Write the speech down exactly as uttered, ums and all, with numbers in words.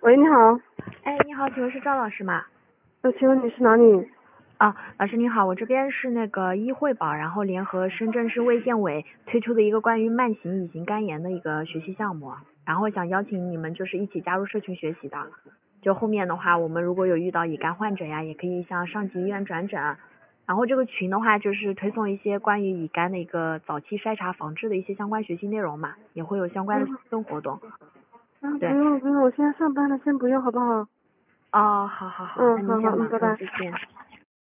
喂，你好。 哎，你好，请问是赵老师吗？ 呃，请问你是哪里？ 啊，老师你好，我这边是那个医惠宝，然后联合深圳市卫健委推出的一个关于慢性乙型肝炎的一个学习项目，然后想邀请你们就是一起加入社群学习的。就后面的话，我们如果有遇到乙肝患者呀，也可以向上级医院转诊。然后这个群的话，就是推送一些关于乙肝的一个早期筛查防治的一些相关学习内容嘛，也会有相关的嗯互动活动。 嗯， 对， 不用了不用了，我现在上班了，先不用好不好？ 哦，好好好， 嗯，好好， 那您先忙， 嗯，拜拜。 嗯，再见。